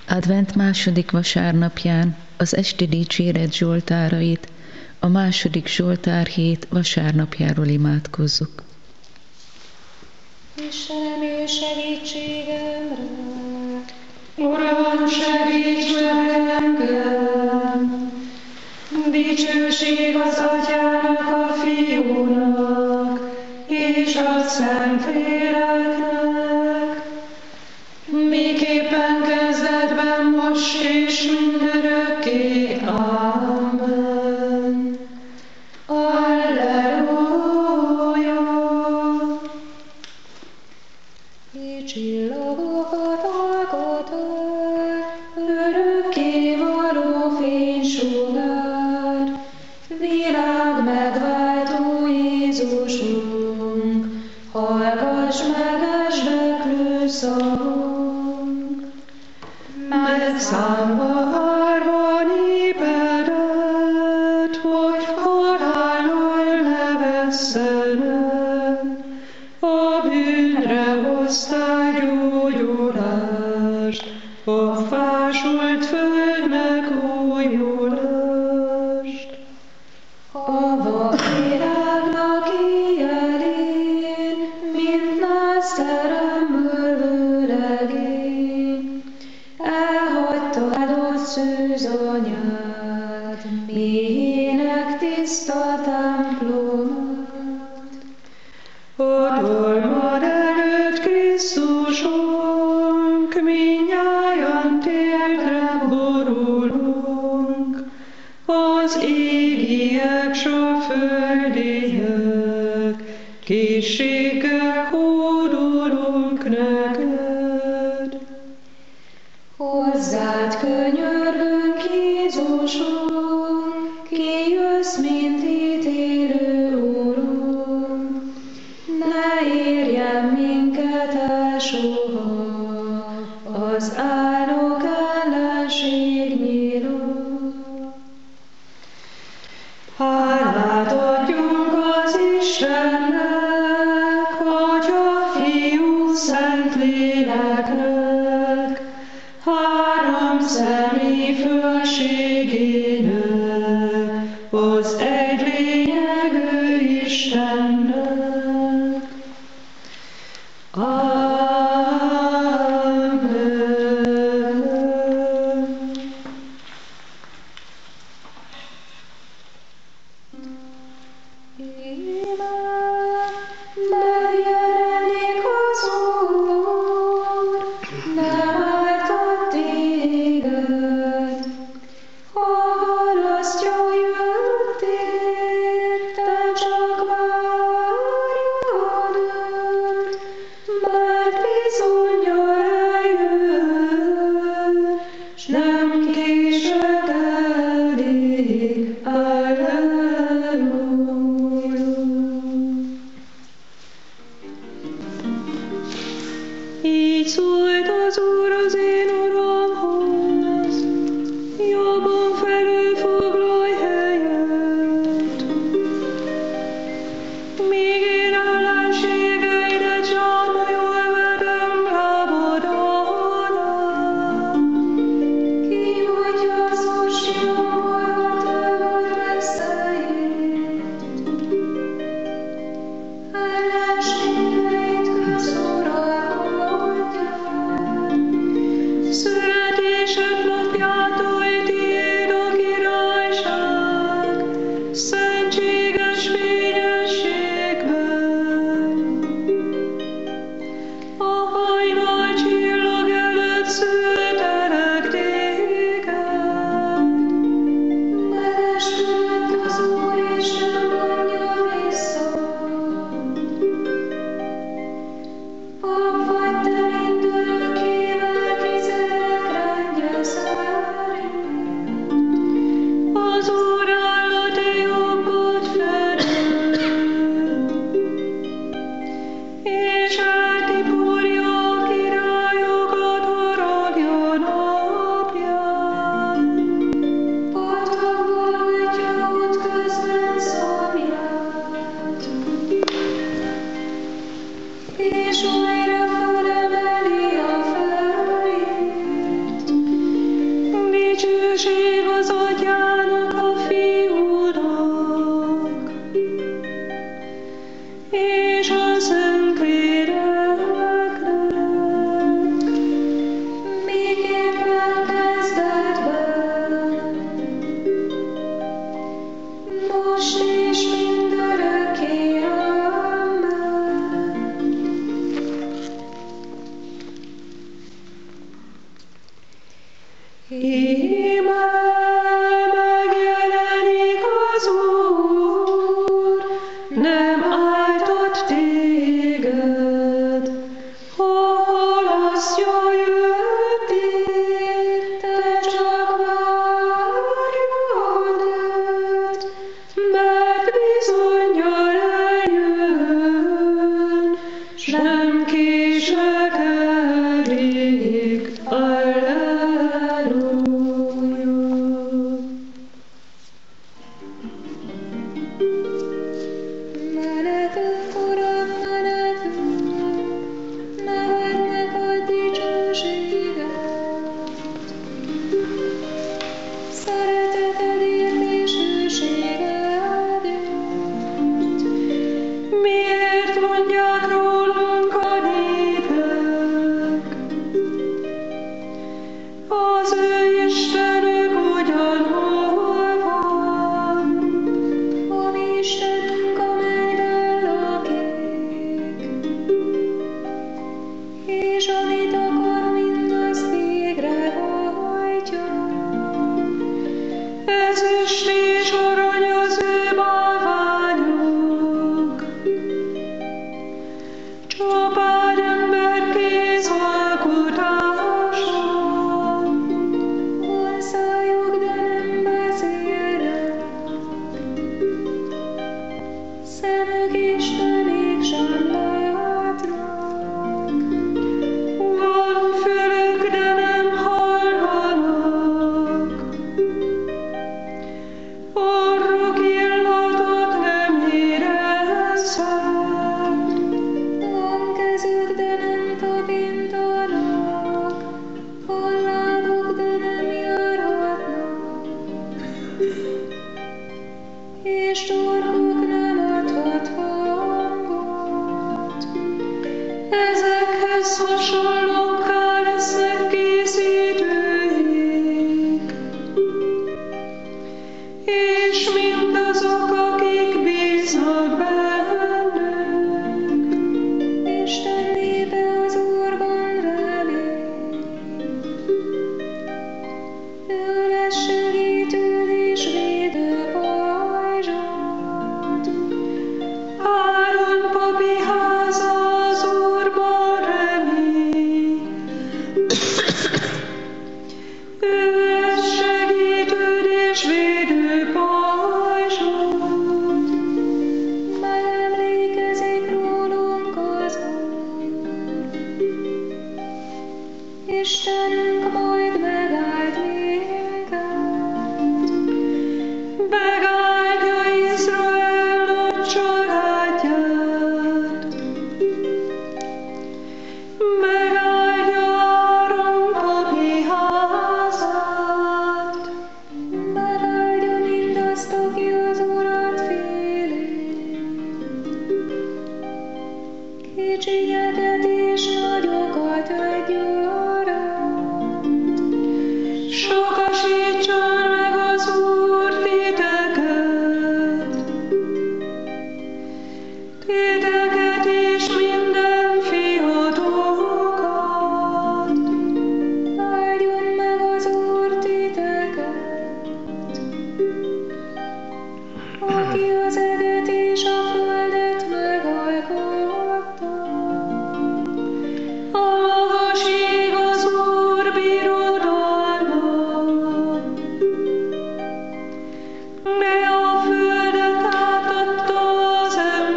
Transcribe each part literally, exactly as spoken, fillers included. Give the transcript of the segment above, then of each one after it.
Advent második vasárnapján az esti dicséret zsoltárait, a második zsoltár hét vasárnapjáról imádkozzuk. Istenem, ő segítségemre! Uram, segíts meg engem! Dicsőség az Atyának, a Fiúnak, és a Szentléleknek, miképpen kezdetben, most és mindörökké. Amen. Alleluja! Így csillagokat alkotod, örökké való fénysugár, világ megváltó Jézusunk, hallgass meg esdeklő szavunk. Megszámva árva népedet, hogy halállal ne vesszenek, a bűnre hoztál gyógyulást, a fásult földnek újulást. A vakvirágnak éjjelén, mint nászteremből vőlegény, elhagytad a szűzanyád, méhének tiszta templomát. A dolmad előtt, Krisztusunk, mindnyájan térdre borulunk, az égiek s a földiek, készséggel hódolunk neked. Hozzád könyörgünk, Jézusunk, ki jössz, mint ítélő Úrunk. Ne érjen minket el soha az álnok ellenség nyíló. Hálát adjunk az Istennek, Atya, Fiú, Szentléleknek, három személy fölségének, az egy lényegű Istennek. Amen. Megjelenik az Úr, nem ártott téged, ha halasztja jöttél, te csak várjad őt, mert bizonnyal eljön, s nem késekedik. Alleluja! Így szólt az Úr az én Uramhoz, jobbon felül foglalj helyet. Míg én ellenségeidet zsákba jól vedem, lábad alá. Kívújtja az orsiamból a tágad veszélyét. Ellenségeit közuralkodja. Íme megjelenik az Úr, nem álltott téged, hol azt jöttél, te csak várjad őt, mert bizonnyal eljön, s nem késlekedik. Menetünk, Uram, menetünk, nevet neked dicsőséget. Szeretetedért és hűségedért. Miért mondják rólunk a népek? Az ő Istenük ugyanhol van? A mi Istenünk a mennyben lakik, és amit akar, mindazt végrehajtja. Ezüst és arany az ő bálványuk, csupán emberkéz alkotása. Van szájuk, de nem beszélnek, szemük is, de mégsem látnak. Van fülük, de nem hallanak, orruk illatot nem érezhet. Van kezük, de nem tapintanak, van lábuk, de nem járhatnak, és torkuk nem adhat hangot. Ezekhez hasonlókká lesznek készítőik, és mindazok, akik bíznak bennük. Isten népe az Úrban remény, ő lesz segítőd és védő pajzsod. Áron papi háza az Úrban remény, ő lesz segítőd és védő pajzsod. Megemlékezik rólunk az Úr, Istenünk majd megáld minket. Megáldja Izrael nagy családját, megáldja Áron papi házát, Megáldja mindazt, aki az Urat féli, kicsinyeket és nagyokat egyaránt. sokasítson meg az Úr titeket, titeket és minden fiatokat. Áldjon meg az Úr titeket, aki az eget és a földet megalkotta. A magas ég az Úr birodalma, de a földet átadta az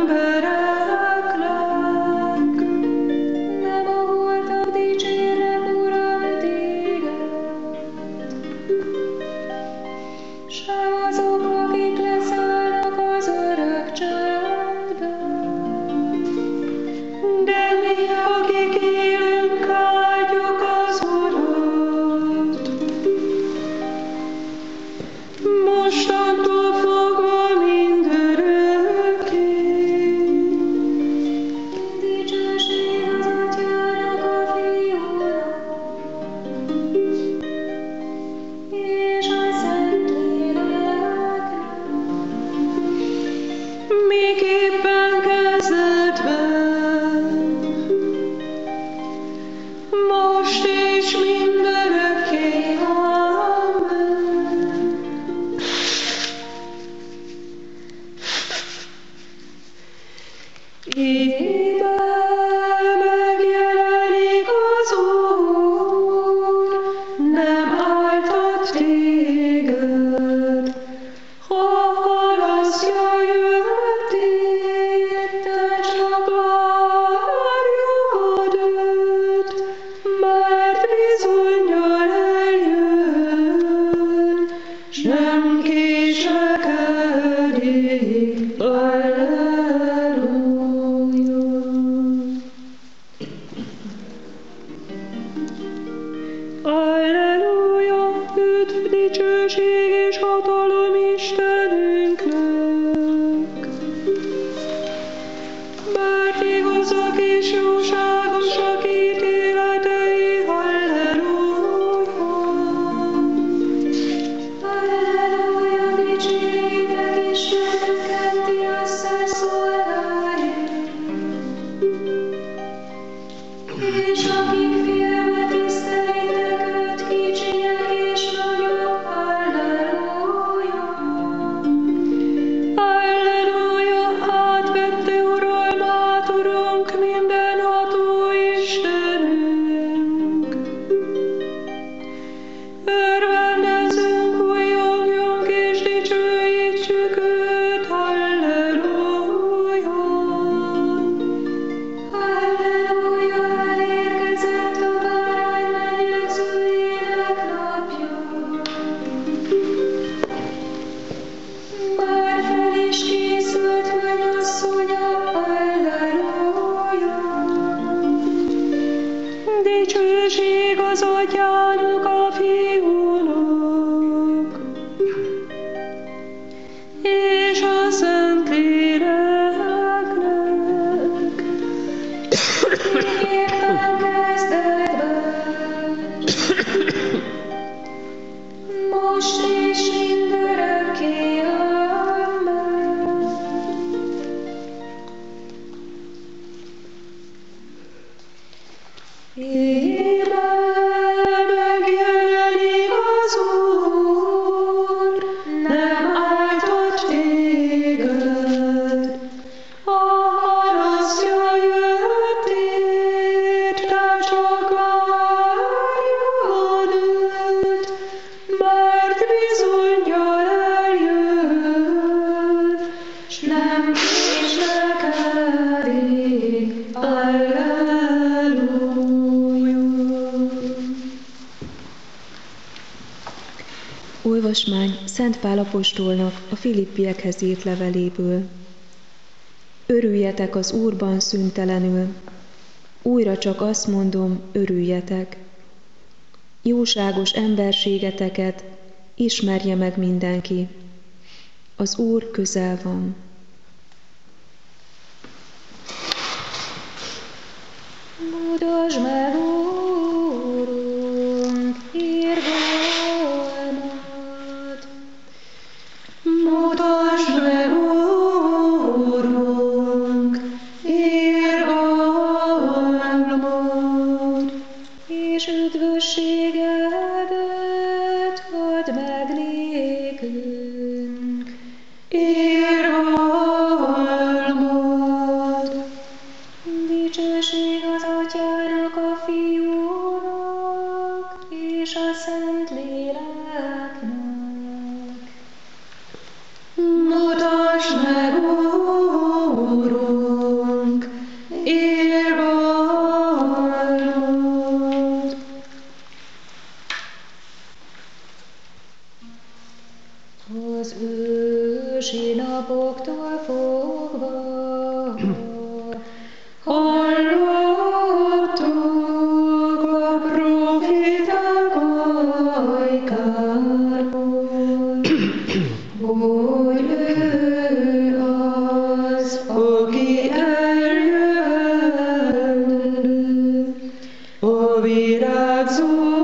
embereknek. Nem a holtak dicsérnek, Uram, téged, se azok, akik leszállnak az örök csendben. De mi, akik élünk, áldjuk az Urat. Mostantól fogva mindörökké. Dicsőség az Atyának, a Fiúnak, és a Szentléleknek. Miképpen kezdetben, most és mindörökké. Alleluja, üdv, dicsőség és hatalom Istenünknek. Mert igazak és jóságosak ítéletei, halleluja. Halleluja, dicséritek Istenünket, ti asszal szolgáért. És akik félve tisztelitek őt, kicsinyek és nagyok, halleluja. Alleluja, átvette uralmát, Urunk, mindenható Istenünk. Örvendezzünk, újjongjunk és dicsőítsük őt, halleluja. Halleluja, elérkezett a bárány mennyegzőjének napja. Már fel is készült mennyasszonya, halleluja. Dicsőség az Atyának, a Fiúnak, és a Szentléleknek. Éppen kezdetben, most és mindörökké, amen. Íme megjelenik az Úr, nem áltott téged. A harasztja jöttél, te csak várjad őt, mert bizonnyal eljön, s nem késlekedik. Alleluja. Olvasmány Szent Pál apostolnak a Filippiekhez írt leveléből. Örüljetek az Úrban szüntelenül. Újra csak azt mondom, örüljetek. Jóságos emberségeteket ismerje meg mindenki. Az Úr közel van. Mutasd meg, Úrunk, irgalmat. Mutasd meg, Úrunk, irgalmat, És üdvösségedet add meg nékünk. irgalmat. Dicsőség az Atyának, a Fiúnak és a Szentléleknek. Mutasd meg, Úrunk, irgalmat. Az ősi napoktól fogva Hallottuk a profiták ajkáról, hogy ő az, aki eljön, a virágzó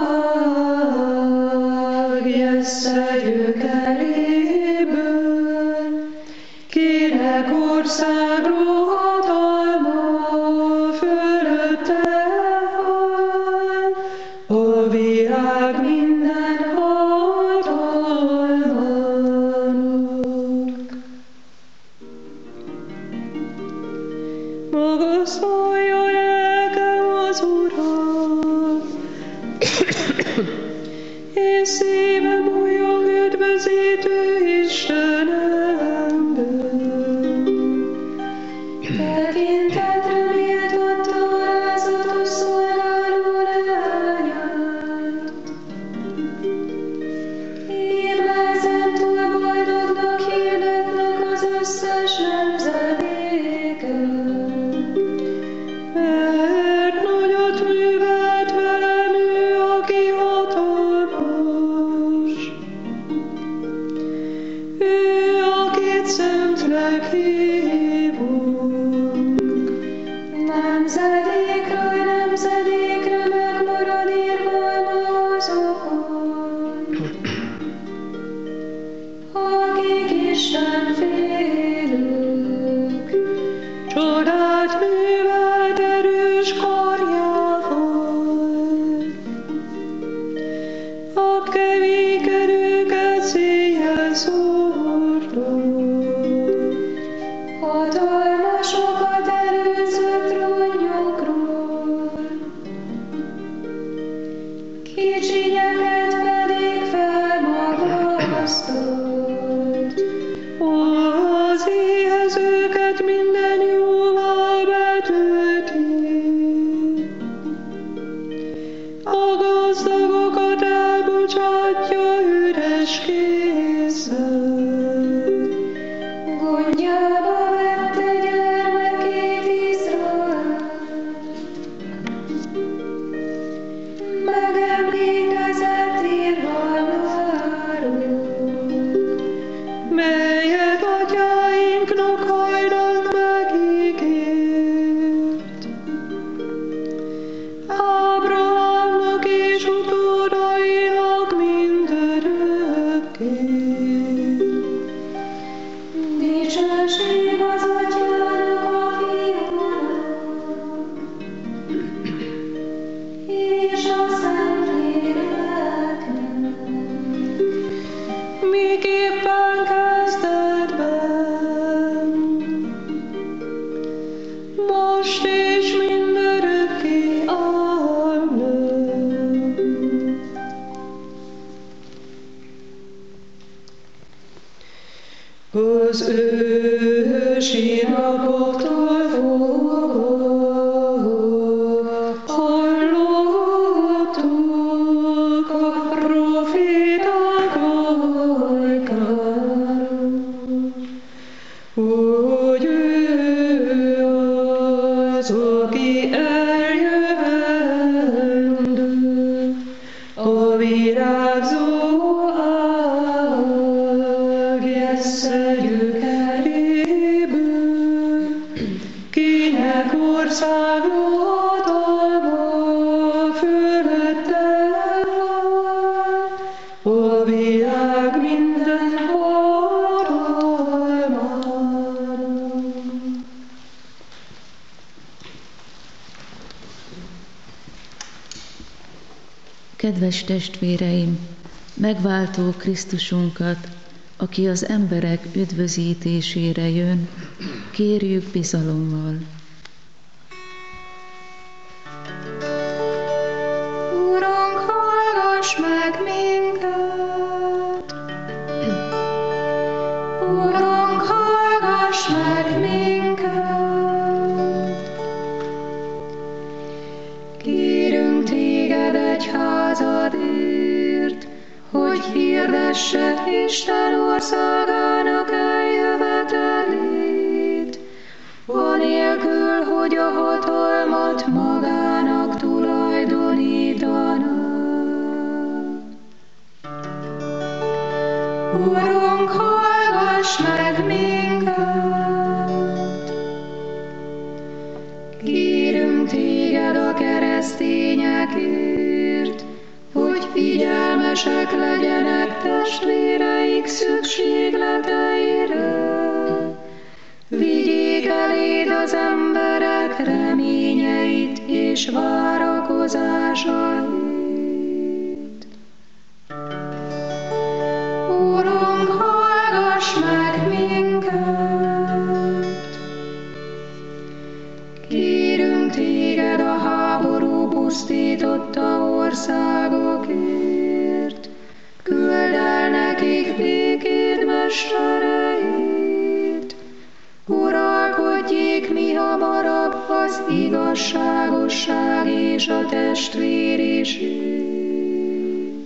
ág jessze gyökeréből, kinek országról hatalma fölötte van, a világ minden hatalmának. Magasztalja lelkem az Urat, és szívem újjong üdvözítő Istenemben. tekintetre méltatta alázatos szolgáló lányát. széjjel szórtad. Hatalmasokat előzött trónjukról, kicsinyeket pedig felmagasztott. Az éhezőket minden jóval betölti, a gazdagokat elbocsátja üres kézzel. Gondjába vette gyermekét Izrael, megemlékezett irgalmáról, melyet atyáinknak hajdan megígért. Ábrahámnak és utódainak mindörökké. dicsőség az Atyának, a Fiúnak, és a Szentléleknek. Miképpen kezdetben, most és mindörökké. Amen. Az ősi napoktól fogva hallottuk a proféták ajkáról, hogy ő az, aki eljövendő, a virágzó ág Jessze gyökeréből, kinek országa hatalma fölötte van, a világ minden hatalmának. Kedves testvéreim, megváltó Krisztusunkat, aki az emberek üdvözítésére jön, kérjük bizalommal. Urunk, hallgass meg minket! Urunk, hallgass meg minket! Kérünk téged egyházadért, hogy hirdesse Isten országának eljövetelét, anélkül, hogy a hatalmat magának tulajdonítaná. Urunk, hallgass meg minket! Kérünk téged a keresztényekért, hogy figyelmesek legyenek testvéreik szükségleteire. Vigyék eléd az emberek reményeit és várakozásait. Urunk, hallgass meg minket! Kérünk téged a háború pusztította országokért, küld el nekik békét mestereit, uralkodjék mihamarabb az igazságosság és a testvériség.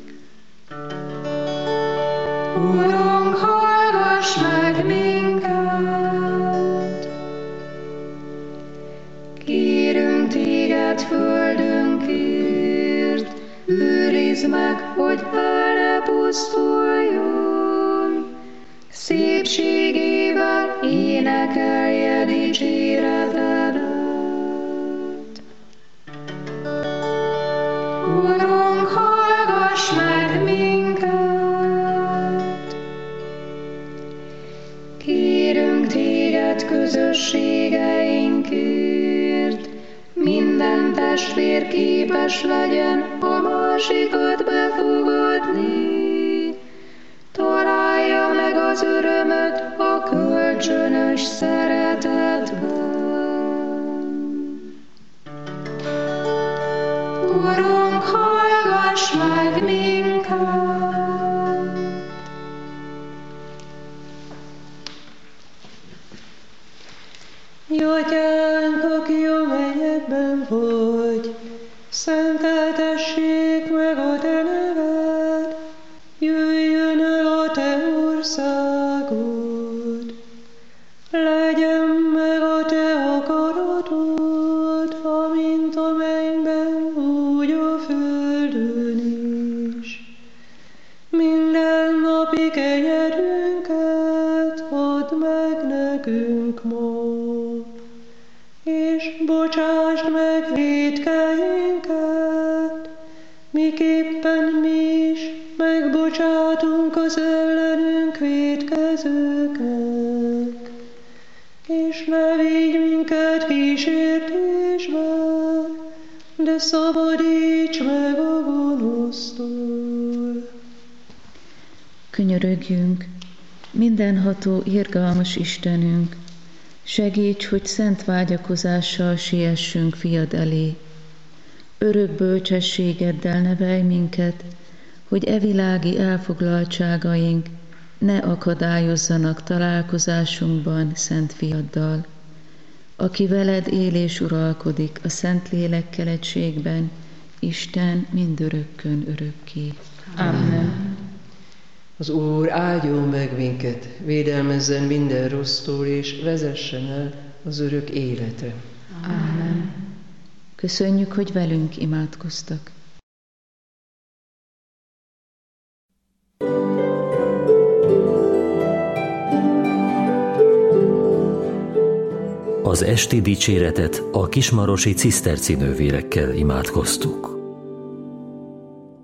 Urunk, hallgass meg minket! Kérünk téged földünkért, őrizd meg, hogy el ne pusztuljon, szépségével énekelje dicséretedet. Urunk, hallgass meg minket! Kérünk téged közösségeinkért, minden testvér képes legyen a másikat befogadni. az örömöt a kölcsönös szeretetben. Urunk, hallgass meg minket! Mi Atyánk, aki a mennyekben vagy, szenteltessék meg a te neved, jöjjön el a te országod, legyen meg a te akaratod, amint a mennyben, úgy a földön is. Minden napi kenyerünket add meg nekünk ma, és bocsásd meg vétkeinket, miképpen mi is megbocsátunk az ellenünk vétkezőknek. És ne vigy minket kísértésbe, de szabadíts meg a gonosztól. Könyörögjünk, mindenható, irgalmas Istenünk, segíts, hogy szent vágyakozással siessünk fiad elé. Örök bölcsességeddel nevelj minket, hogy e világi elfoglaltságaink ne akadályozzanak találkozásunkban szent fiaddal, aki veled él és uralkodik a szent lélekkel egységben, Isten mindörökkön örökké. Amen. Az Úr áldjon meg minket, védelmezzen minden rossztól, és vezessen el az örök életre. Amen. Köszönjük, hogy velünk imádkoztak. Az esti dicséretet a kismarosi ciszterci nővérekkel imádkoztuk.